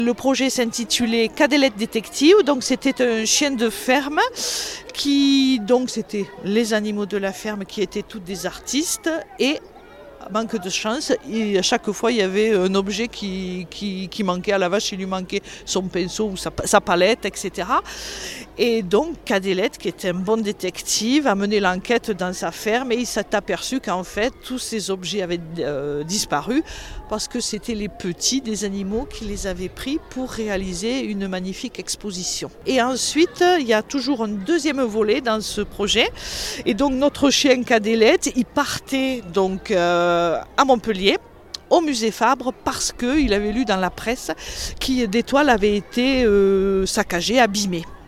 Le projet s'intitulait Cadélette Détective, donc c'était un chien de ferme c'était les animaux de la ferme qui étaient tous des artistes et manque de chance, et à chaque fois il y avait un objet qui manquait à la vache, il lui manquait son pinceau ou sa palette, etc. Et donc Cadélette, qui était un bon détective, a mené l'enquête dans sa ferme et il s'est aperçu qu'en fait tous ces objets avaient disparu parce que c'était les petits des animaux qui les avaient pris pour réaliser une magnifique exposition. Et ensuite, il y a toujours un deuxième volet dans ce projet. Et donc notre chien Cadélette, il partait donc à Montpellier, au musée Fabre, parce qu'il avait lu dans la presse que des toiles avaient été saccagées, abîmées.